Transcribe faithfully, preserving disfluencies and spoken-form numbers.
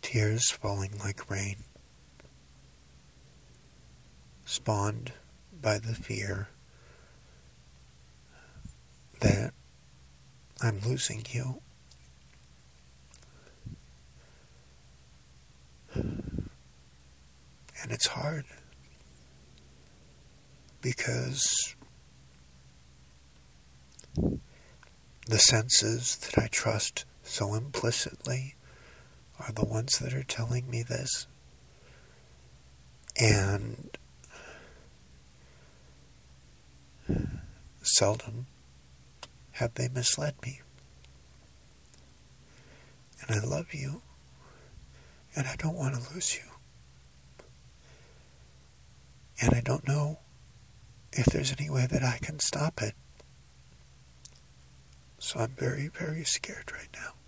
tears falling like rain, spawned by the fear that I'm losing you. And it's hard because the senses that I trust so implicitly are the ones that are telling me this. And seldom have they misled me. And I love you, and I don't want to lose you. And I don't know if there's any way that I can stop it. So I'm very, very scared right now.